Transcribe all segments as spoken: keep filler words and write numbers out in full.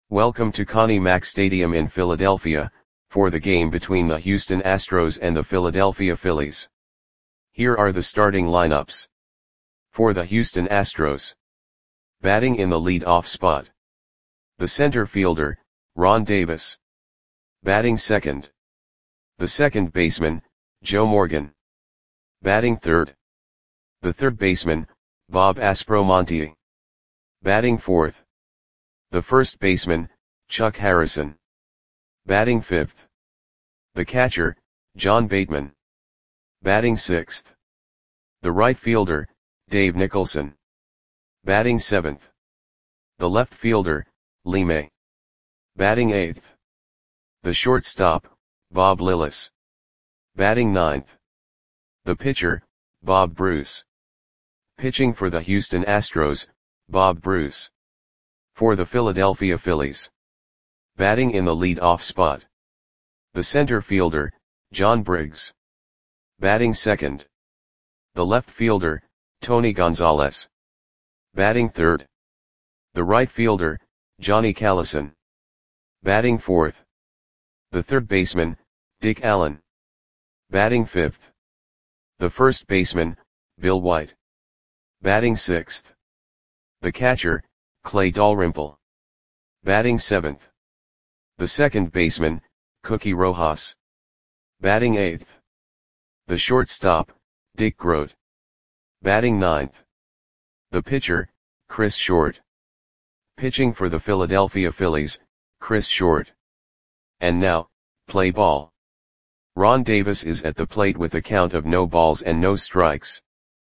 Welcome to Connie Mack Stadium in Philadelphia, for the game between the Houston Astros and the Philadelphia Phillies. Here are the starting lineups. For the Houston Astros. Batting in the lead-off spot. The center fielder, Ron Davis. Batting second. The second baseman, Joe Morgan. Batting third. The third baseman, Bob Aspromonte. Batting fourth. The first baseman, Chuck Harrison. Batting fifth. The catcher, John Bateman. Batting sixth. The right fielder, Dave Nicholson. Batting seventh. The left fielder, Lee May. Batting eighth. The shortstop, Bob Lillis. Batting ninth. The pitcher, Bob Bruce. Pitching for the Houston Astros, Bob Bruce. For the Philadelphia Phillies. Batting in the lead-off spot. The center fielder, John Briggs. Batting second. The left fielder, Tony Gonzalez. Batting third. The right fielder, Johnny Callison. Batting fourth. The third baseman, Dick Allen. Batting fifth. The first baseman, Bill White. Batting sixth. The catcher, Clay Dalrymple. Batting seventh. The second baseman, Cookie Rojas. Batting eighth. The shortstop, Dick Groat. Batting ninth. The pitcher, Chris Short. Pitching for the Philadelphia Phillies, Chris Short. And now, play ball. Ron Davis is at the plate with a count of no balls and no strikes.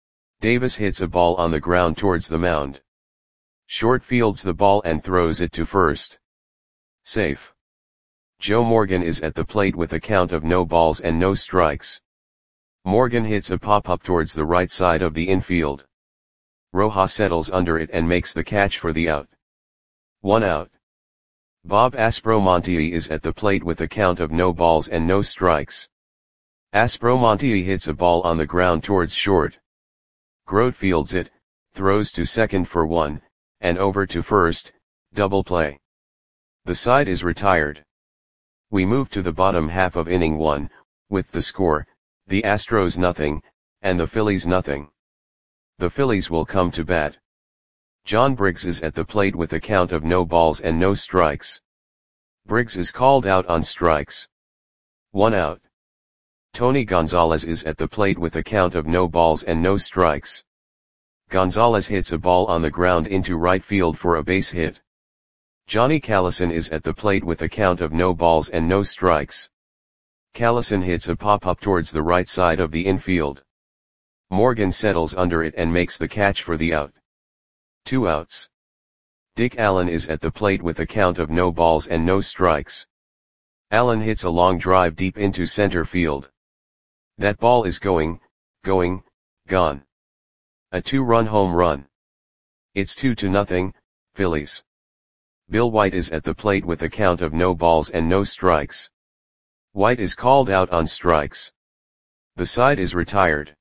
Davis hits a ball on the ground towards the mound. Short fields the ball and throws it to first. Safe. Joe Morgan is at the plate with a count of no balls and no strikes. Morgan hits a pop-up towards the right side of the infield. Rojas settles under it and makes the catch for the out. One out. Bob Aspromonte is at the plate with a count of no balls and no strikes. Aspromonte hits a ball on the ground towards short. Groat fields it, throws to second for one, and over to first, double play. The side is retired. We move to the bottom half of inning one, with the score, the Astros nothing, and the Phillies nothing. The Phillies will come to bat. John Briggs is at the plate with a count of no balls and no strikes. Briggs is called out on strikes. One out. Tony Gonzalez is at the plate with a count of no balls and no strikes. Gonzalez hits a ball on the ground into right field for a base hit. Johnny Callison is at the plate with a count of no balls and no strikes. Callison hits a pop-up towards the right side of the infield. Morgan settles under it and makes the catch for the out. Two outs. Dick Allen is at the plate with a count of no balls and no strikes. Allen hits a long drive deep into center field. That ball is going, going, gone. A two-run home run. It's two to nothing, Phillies. Bill White is at the plate with a count of no balls and no strikes. White is called out on strikes. The side is retired.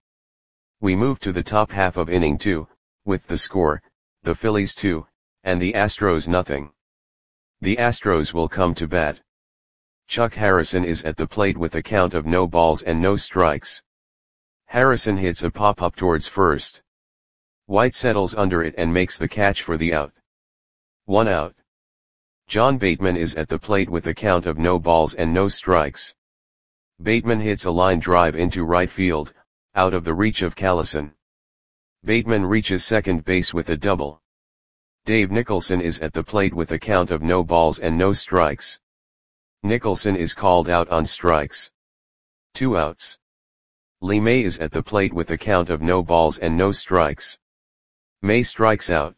We move to the top half of inning two, with the score, the Phillies two, and the Astros nothing. The Astros will come to bat. Chuck Harrison is at the plate with a count of no balls and no strikes. Harrison hits a pop-up towards first. White settles under it and makes the catch for the out. One out. John Bateman is at the plate with a count of no balls and no strikes. Bateman hits a line drive into right field, out of the reach of Callison. Bateman reaches second base with a double. Dave Nicholson is at the plate with a count of no balls and no strikes. Nicholson is called out on strikes. Two outs. Lee May is at the plate with a count of no balls and no strikes. May strikes out.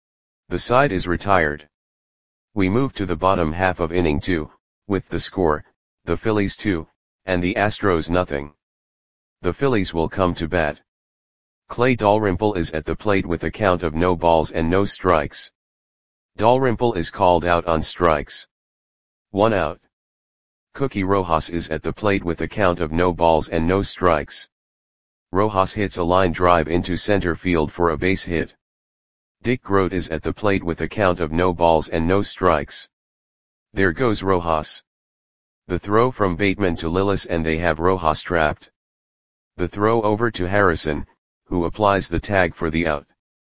The side is retired. We move to the bottom half of inning two, with the score, the Phillies two, and the Astros nothing. The Phillies will come to bat. Clay Dalrymple is at the plate with a count of no balls and no strikes. Dalrymple is called out on strikes. One out. Cookie Rojas is at the plate with a count of no balls and no strikes. Rojas hits a line drive into center field for a base hit. Dick Groat is at the plate with a count of no balls and no strikes. There goes Rojas. The throw from Bateman to Lillis and they have Rojas trapped. The throw over to Harrison, who applies the tag for the out.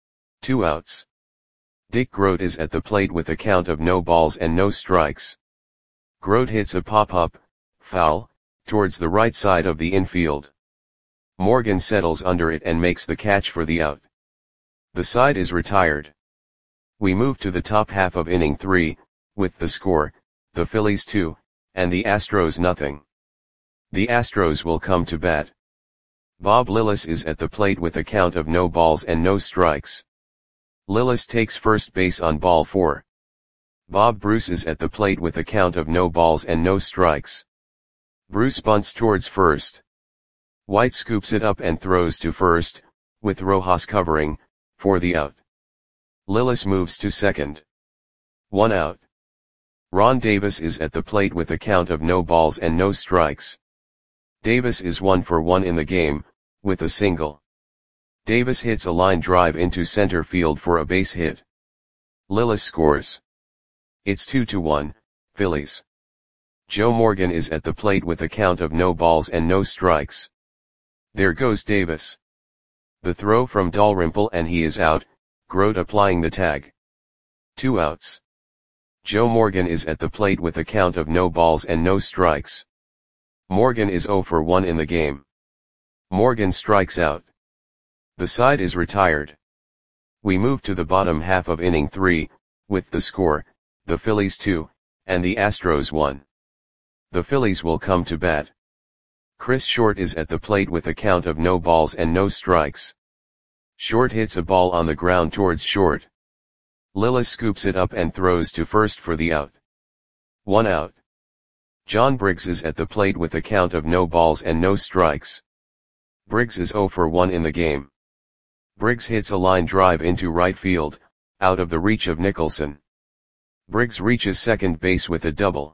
Two outs. Dick Grote is at the plate with a count of no balls and no strikes. Grote hits a pop-up, foul, towards the right side of the infield. Morgan settles under it and makes the catch for the out. The side is retired. We move to the top half of inning three, with the score, the Phillies two, and the Astros nothing. The Astros will come to bat. Bob Lillis is at the plate with a count of no balls and no strikes. Lillis takes first base on ball four. Bob Bruce is at the plate with a count of no balls and no strikes. Bruce bunts towards first. White scoops it up and throws to first, with Rojas covering, for the out. Lillis moves to second. One out. Ron Davis is at the plate with a count of no balls and no strikes. Davis is one for one in the game, with a single. Davis hits a line drive into center field for a base hit. Lillis scores. It's two to one, Phillies. Joe Morgan is at the plate with a count of no balls and no strikes. There goes Davis. The throw from Dalrymple and he is out, Grote applying the tag. Two outs. Joe Morgan is at the plate with a count of no balls and no strikes. Morgan is zero for one in the game. Morgan strikes out. The side is retired. We move to the bottom half of inning three, with the score, the Phillies two, and the Astros one. The Phillies will come to bat. Chris Short is at the plate with a count of no balls and no strikes. Short hits a ball on the ground towards short. Lillis scoops it up and throws to first for the out. One out. John Briggs is at the plate with a count of no balls and no strikes. Briggs is zero for one in the game. Briggs hits a line drive into right field, out of the reach of Nicholson. Briggs reaches second base with a double.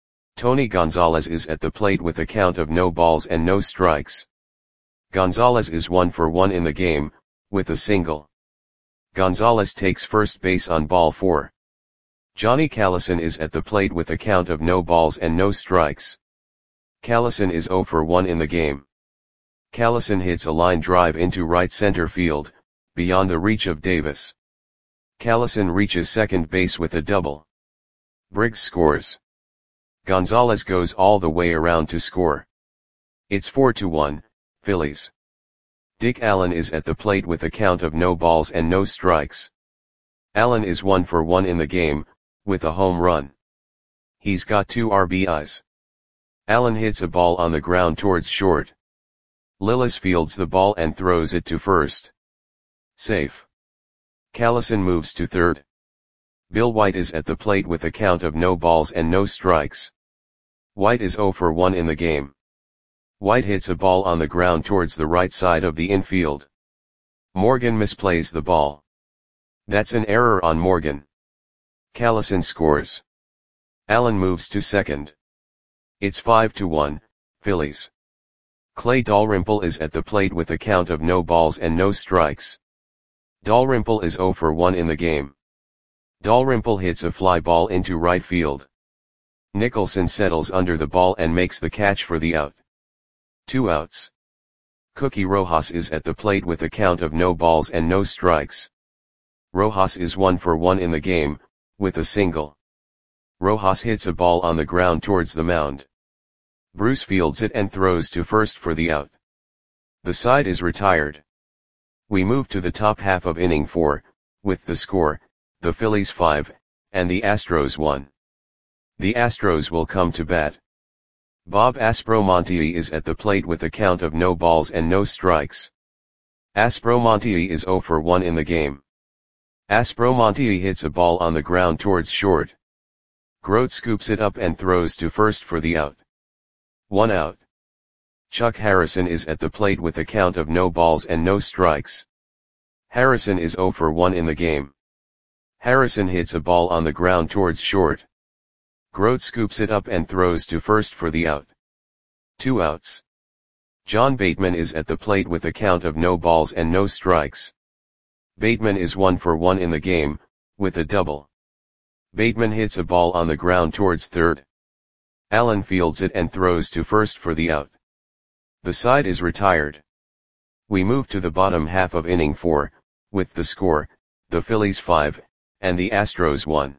Tony Gonzalez is at the plate with a count of no balls and no strikes. Gonzalez is one for one in the game, with a single. Gonzalez takes first base on ball four. Johnny Callison is at the plate with a count of no balls and no strikes. Callison is zero for one in the game. Callison hits a line drive into right center field, beyond the reach of Davis. Callison reaches second base with a double. Briggs scores. Gonzalez goes all the way around to score. It's four to one, Phillies. Dick Allen is at the plate with a count of no balls and no strikes. Allen is one for one in the game, with a home run. He's got two R B Is. Allen hits a ball on the ground towards short. Lillis fields the ball and throws it to first. Safe. Callison moves to third. Bill White is at the plate with a count of no balls and no strikes. White is zero for one in the game. White hits a ball on the ground towards the right side of the infield. Morgan misplays the ball. That's an error on Morgan. Callison scores. Allen moves to second. It's five to one, Phillies. Clay Dalrymple is at the plate with a count of no balls and no strikes. Dalrymple is zero for one in the game. Dalrymple hits a fly ball into right field. Nicholson settles under the ball and makes the catch for the out. Two outs. Cookie Rojas is at the plate with a count of no balls and no strikes. Rojas is one for one in the game, with a single. Rojas hits a ball on the ground towards the mound. Bruce fields it and throws to first for the out. The side is retired. We move to the top half of inning four, with the score, the Phillies five, and the Astros one. The Astros will come to bat. Bob Aspromonte is at the plate with a count of no balls and no strikes. Aspromonte is zero for one in the game. Aspromonte hits a ball on the ground towards short. Grote scoops it up and throws to first for the out. One out. Chuck Harrison is at the plate with a count of no balls and no strikes. Harrison is zero for one in the game. Harrison hits a ball on the ground towards short. Grote scoops it up and throws to first for the out. Two outs. John Bateman is at the plate with a count of no balls and no strikes. Bateman is one for one in the game, with a double. Bateman hits a ball on the ground towards third. Allen fields it and throws to first for the out. The side is retired. We move to the bottom half of inning four, with the score, the Phillies five, and the Astros one.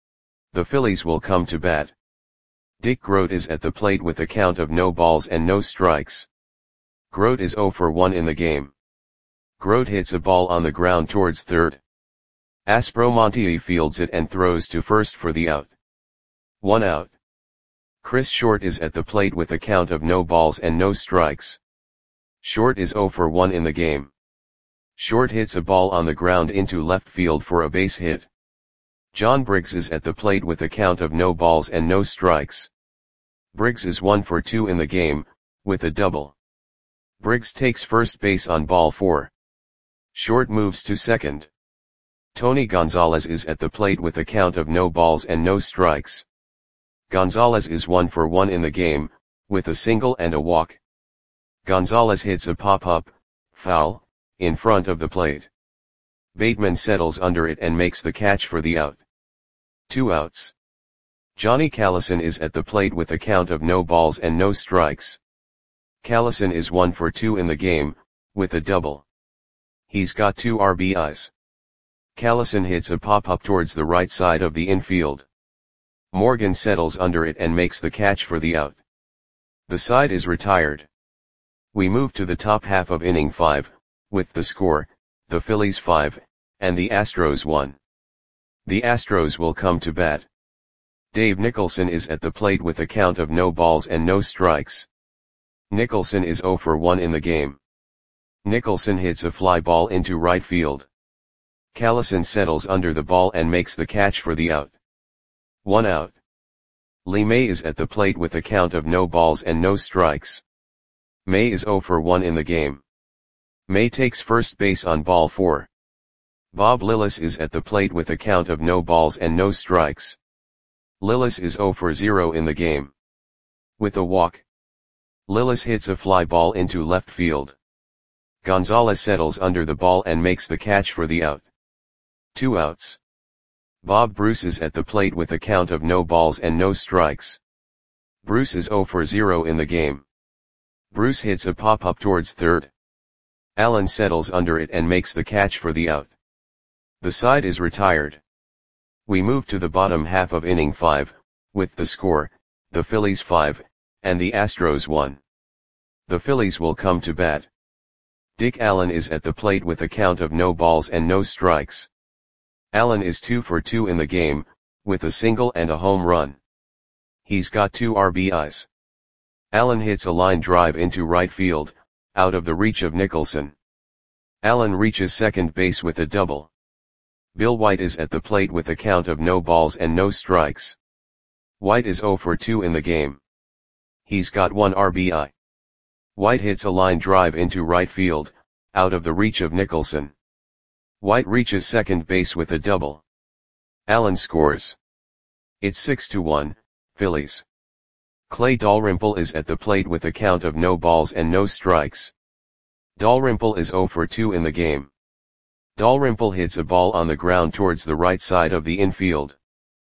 The Phillies will come to bat. Dick Groat is at the plate with a count of no balls and no strikes. Groat is oh for one in the game. Groat hits a ball on the ground towards third. Aspromonte fields it and throws to first for the out. One out. Chris Short is at the plate with a count of no balls and no strikes. Short is oh for one in the game. Short hits a ball on the ground into left field for a base hit. John Briggs is at the plate with a count of no balls and no strikes. Briggs is one for two in the game, with a double. Briggs takes first base on ball four. Short moves to second. Tony Gonzalez is at the plate with a count of no balls and no strikes. Gonzalez is one for one in the game, with a single and a walk. Gonzalez hits a pop-up, foul, in front of the plate. Bateman settles under it and makes the catch for the out. Two outs. Johnny Callison is at the plate with a count of no balls and no strikes. Callison is one for two in the game, with a double. He's got two R B Is. Callison hits a pop-up towards the right side of the infield. Morgan settles under it and makes the catch for the out. The side is retired. We move to the top half of inning five, with the score, the Phillies five, and the Astros one. The Astros will come to bat. Dave Nicholson is at the plate with a count of no balls and no strikes. Nicholson is oh for one in the game. Nicholson hits a fly ball into right field. Callison settles under the ball and makes the catch for the out. One out. Lee May is at the plate with a count of no balls and no strikes. May is oh for one in the game. May takes first base on ball four. Bob Lillis is at the plate with a count of no balls and no strikes. Lillis is oh for zero in the game. With a walk. Lillis hits a fly ball into left field. Gonzalez settles under the ball and makes the catch for the out. Two outs. Bob Bruce is at the plate with a count of no balls and no strikes. Bruce is oh for zero in the game. Bruce hits a pop-up towards third. Allen settles under it and makes the catch for the out. The side is retired. We move to the bottom half of inning five, with the score, the Phillies five, and the Astros one. The Phillies will come to bat. Dick Allen is at the plate with a count of no balls and no strikes. Allen is two for two in the game, with a single and a home run. He's got two R B Is. Allen hits a line drive into right field, out of the reach of Nicholson. Allen reaches second base with a double. Bill White is at the plate with a count of no balls and no strikes. White is oh for two in the game. He's got one R B I. White hits a line drive into right field, out of the reach of Nicholson. White reaches second base with a double. Allen scores. It's six to one, Phillies. Clay Dalrymple is at the plate with a count of no balls and no strikes. Dalrymple is oh for two in the game. Dalrymple hits a ball on the ground towards the right side of the infield.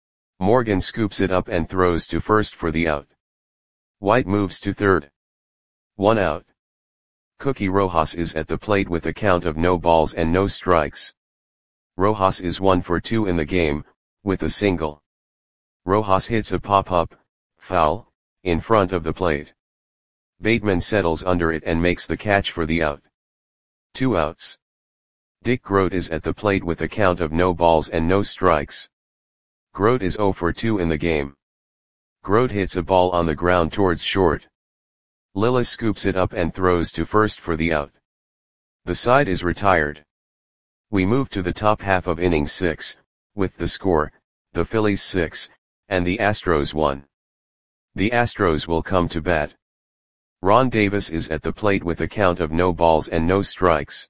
Morgan scoops it up and throws to first for the out. White moves to third. One out. Cookie Rojas is at the plate with a count of no balls and no strikes. Rojas is one for two in the game, with a single. Rojas hits a pop-up, foul, in front of the plate. Bateman settles under it and makes the catch for the out. Two outs. Dick Groat is at the plate with a count of no balls and no strikes. Groat is oh for two in the game. Groat hits a ball on the ground towards short. Lillis scoops it up and throws to first for the out. The side is retired. We move to the top half of inning six, with the score, the Phillies six, and the Astros one. The Astros will come to bat. Ron Davis is at the plate with a count of no balls and no strikes.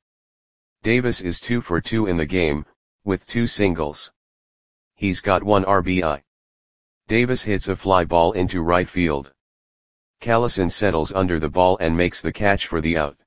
Davis is two for two in the game, with two singles. He's got one R B I. Davis hits a fly ball into right field. Callison settles under the ball and makes the catch for the out.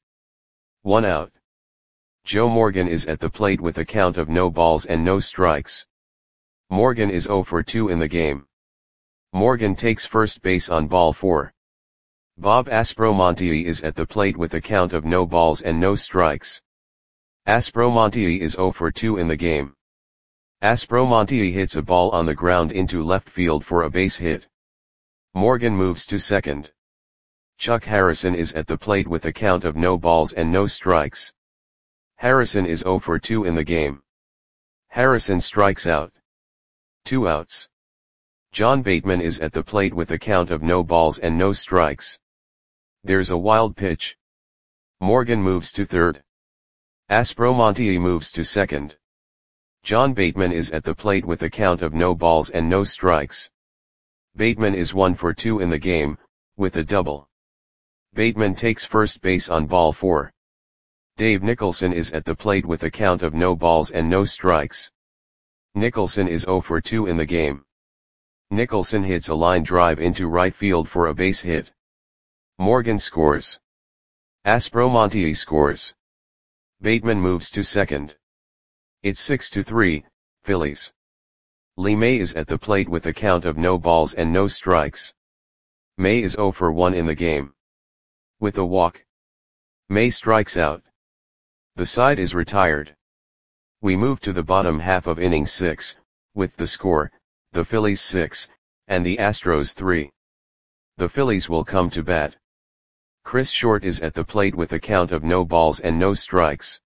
One out. Joe Morgan is at the plate with a count of no balls and no strikes. Morgan is zero for two in the game. Morgan takes first base on ball four. Bob Aspromonte is at the plate with a count of no balls and no strikes. Aspromonte is zero for two in the game. Aspromonte hits a ball on the ground into left field for a base hit. Morgan moves to second. Chuck Harrison is at the plate with a count of no balls and no strikes. Harrison is zero for two in the game. Harrison strikes out. Two outs. John Bateman is at the plate with a count of no balls and no strikes. There's a wild pitch. Morgan moves to third. Aspromonte moves to second. John Bateman is at the plate with a count of no balls and no strikes. Bateman is one for two in the game, with a double. Bateman takes first base on ball four. Dave Nicholson is at the plate with a count of no balls and no strikes. Nicholson is zero for two in the game. Nicholson hits a line drive into right field for a base hit. Morgan scores. Aspromonte scores. Bateman moves to second. It's six to three, Phillies. Lee May is at the plate with a count of no balls and no strikes. May is zero for one in the game. With a walk. May strikes out. The side is retired. We move to the bottom half of inning six, with the score, the Phillies six, and the Astros three. The Phillies will come to bat. Chris Short is at the plate with a count of no balls and no strikes.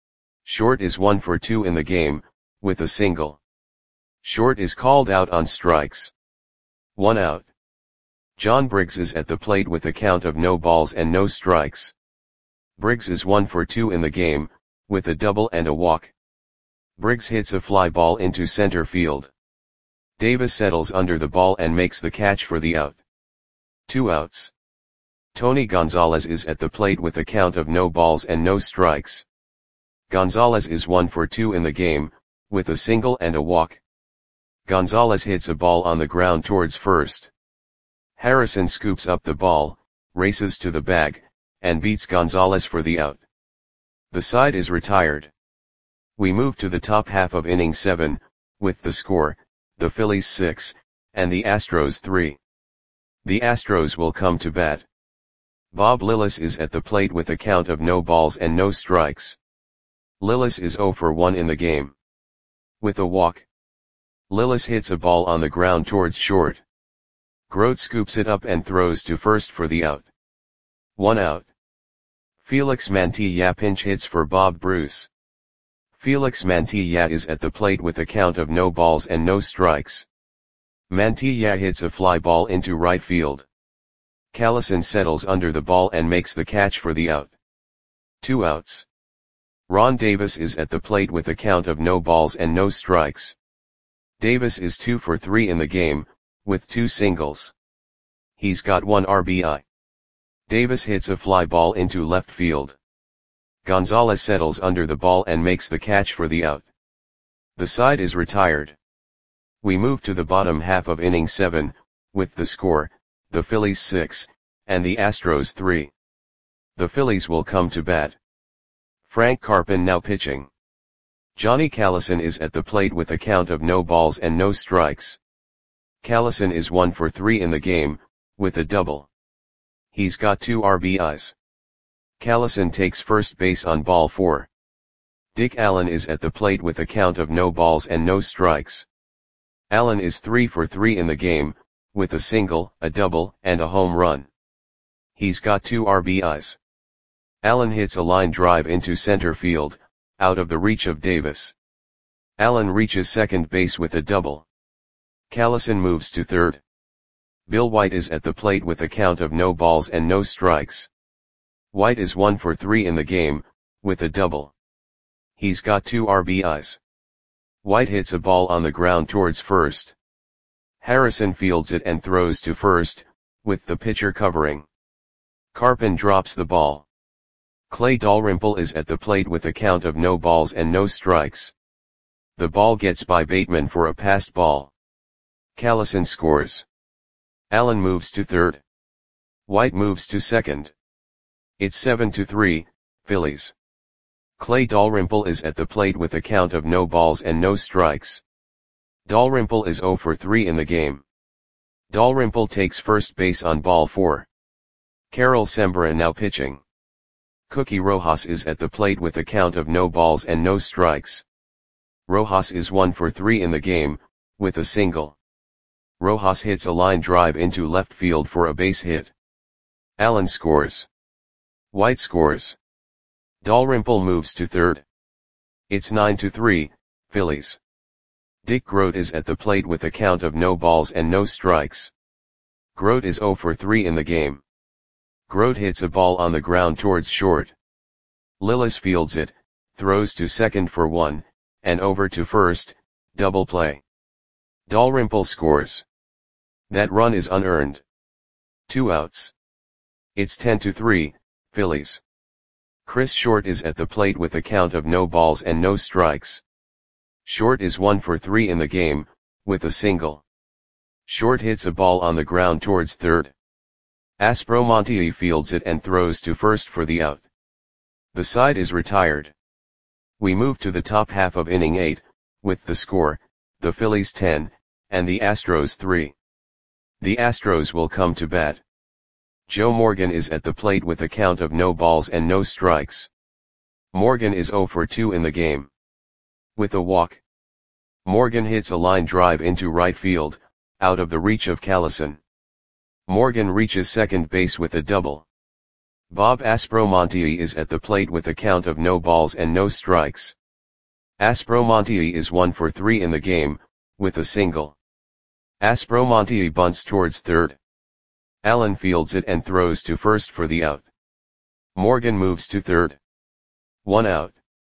Short is one for two in the game, with a single. Short is called out on strikes. One out. John Briggs is at the plate with a count of no balls and no strikes. Briggs is one for two in the game, with a double and a walk. Briggs hits a fly ball into center field. Davis settles under the ball and makes the catch for the out. Two outs. Tony Gonzalez is at the plate with a count of no balls and no strikes. Gonzalez is one for two in the game, with a single and a walk. Gonzalez hits a ball on the ground towards first. Harrison scoops up the ball, races to the bag, and beats Gonzalez for the out. The side is retired. We move to the top half of inning seven, with the score, the Phillies six, and the Astros three. The Astros will come to bat. Bob Lillis is at the plate with a count of no balls and no strikes. Lillis is zero for one in the game. With a walk. Lillis hits a ball on the ground towards short. Grote scoops it up and throws to first for the out. One out. Felix Mantilla pinch hits for Bob Bruce. Felix Mantilla is at the plate with a count of no balls and no strikes. Mantilla hits a fly ball into right field. Callison settles under the ball and makes the catch for the out. Two outs. Ron Davis is at the plate with a count of no balls and no strikes. Davis is two for three in the game, with two singles. He's got one R B I. Davis hits a fly ball into left field. Gonzalez settles under the ball and makes the catch for the out. The side is retired. We move to the bottom half of inning seven, with the score, the Phillies six, and the Astros three. The Phillies will come to bat. Frank Carpin now pitching. Johnny Callison is at the plate with a count of no balls and no strikes. Callison is one for three in the game, with a double. He's got two R B Is. Callison takes first base on ball four. Dick Allen is at the plate with a count of no balls and no strikes. Allen is three for three in the game, with a single, a double, and a home run. He's got two R B Is. Allen hits a line drive into center field, out of the reach of Davis. Allen reaches second base with a double. Callison moves to third. Bill White is at the plate with a count of no balls and no strikes. White is one for three in the game, with a double. He's got two R B Is. White hits a ball on the ground towards first. Harrison fields it and throws to first, with the pitcher covering. Carpin drops the ball. Clay Dalrymple is at the plate with a count of no balls and no strikes. The ball gets by Bateman for a passed ball. Callison scores. Allen moves to third. White moves to second. It's seven to three, Phillies. Clay Dalrymple is at the plate with a count of no balls and no strikes. Dalrymple is zero for three in the game. Dalrymple takes first base on ball four. Carol Sembra now pitching. Cookie Rojas is at the plate with a count of no balls and no strikes. Rojas is one for three in the game, with a single. Rojas hits a line drive into left field for a base hit. Allen scores. White scores. Dalrymple moves to third. It's nine to three, Phillies. Dick Grote is at the plate with a count of no balls and no strikes. Grote is zero for three in the game. Grote hits a ball on the ground towards short. Lillis fields it, throws to second for one, and over to first, double play. Dalrymple scores. That run is unearned. Two outs. It's ten to three, Phillies. Chris Short is at the plate with a count of no balls and no strikes. Short is one for three in the game, with a single. Short hits a ball on the ground towards third. Aspromonte fields it and throws to first for the out. The side is retired. We move to the top half of inning eight, with the score, the Phillies ten, and the Astros three. The Astros will come to bat. Joe Morgan is at the plate with a count of no balls and no strikes. Morgan is zero for two in the game. With a walk. Morgan hits a line drive into right field, out of the reach of Callison. Morgan reaches second base with a double. Bob Aspromonte is at the plate with a count of no balls and no strikes. Aspromonte is one for three in the game, with a single. Aspromonte bunts towards third. Allen fields it and throws to first for the out. Morgan moves to third. One out.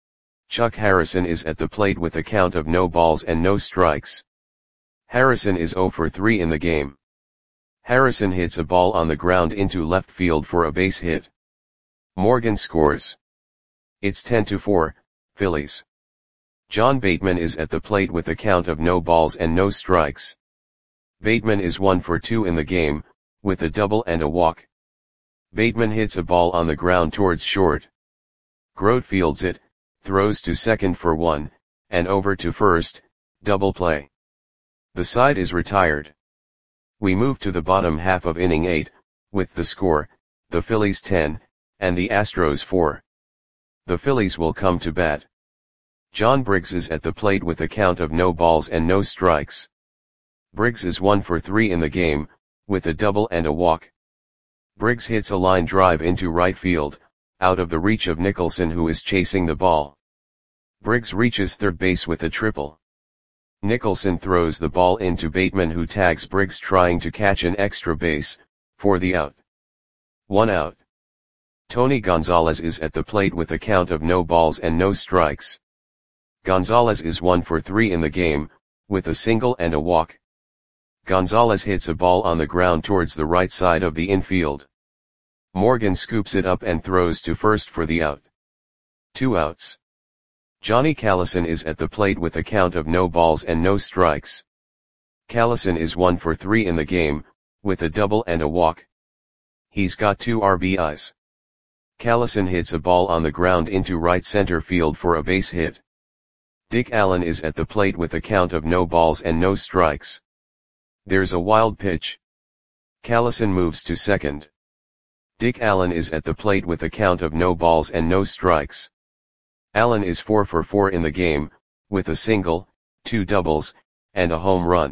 Chuck Harrison is at the plate with a count of no balls and no strikes. Harrison is zero for three in the game. Harrison hits a ball on the ground into left field for a base hit. Morgan scores. It's ten to four, Phillies. John Bateman is at the plate with a count of no balls and no strikes. Bateman is one for two in the game, with a double and a walk. Bateman hits a ball on the ground towards short. Grote fields it, throws to second for one, and over to first, double play. The side is retired. We move to the bottom half of inning eight, with the score, the Phillies ten, and the Astros four. The Phillies will come to bat. John Briggs is at the plate with a count of no balls and no strikes. Briggs is one for three in the game, with a double and a walk. Briggs hits a line drive into right field, out of the reach of Nicholson who is chasing the ball. Briggs reaches third base with a triple. Nicholson throws the ball into Bateman who tags Briggs trying to catch an extra base, for the out. One out. Tony Gonzalez is at the plate with a count of no balls and no strikes. Gonzalez is one for three in the game, with a single and a walk. Gonzalez hits a ball on the ground towards the right side of the infield. Morgan scoops it up and throws to first for the out. Two outs. Johnny Callison is at the plate with a count of no balls and no strikes. Callison is one for three in the game, with a double and a walk. He's got two R B Is. Callison hits a ball on the ground into right center field for a base hit. Dick Allen is at the plate with a count of no balls and no strikes. There's a wild pitch. Callison moves to second. Dick Allen is at the plate with a count of no balls and no strikes. Allen is four for four in the game, with a single, two doubles, and a home run.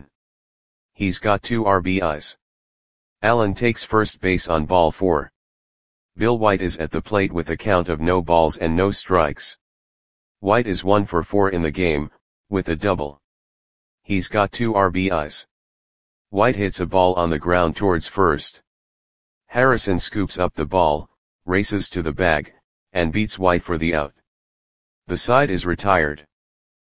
He's got two R B Is. Allen takes first base on ball four. Bill White is at the plate with a count of no balls and no strikes. White is one for four in the game, with a double. He's got two R B Is. White hits a ball on the ground towards first. Harrison scoops up the ball, races to the bag, and beats White for the out. The side is retired.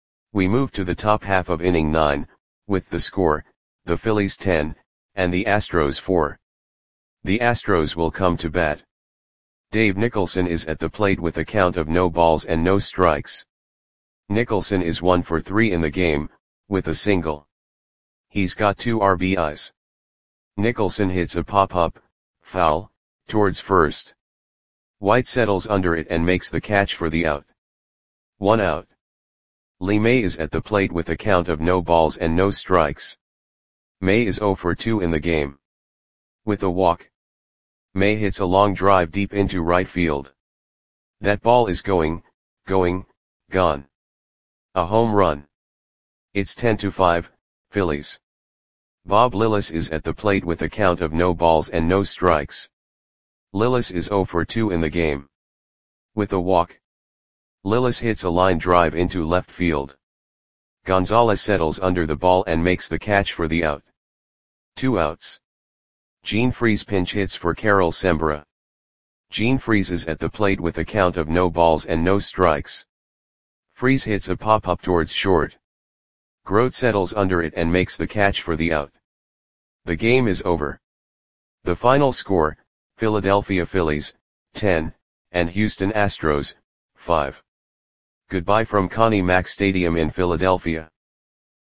We move to the top half of inning nine, with the score, the Phillies ten, and the Astros four. The Astros will come to bat. Dave Nicholson is at the plate with a count of no balls and no strikes. Nicholson is one for three in the game, with a single. He's got two R B Is. Nicholson hits a pop-up, foul, towards first. White settles under it and makes the catch for the out. One out. Lee May is at the plate with a count of no balls and no strikes. May is zero for two in the game. With a walk, May hits a long drive deep into right field. That ball is going, going, gone. A home run. It's ten to five, Phillies. Bob Lillis is at the plate with a count of no balls and no strikes. Lillis is zero for two in the game. With a walk, Lillis hits a line drive into left field. Gonzalez settles under the ball and makes the catch for the out. Two outs. Gene Freese pinch hits for Carol Sembra. Gene Freese is at the plate with a count of no balls and no strikes. Freese hits a pop-up towards short. Grote settles under it and makes the catch for the out. The game is over. The final score, Philadelphia Phillies, ten, and Houston Astros, five. Goodbye from Connie Mack Stadium in Philadelphia.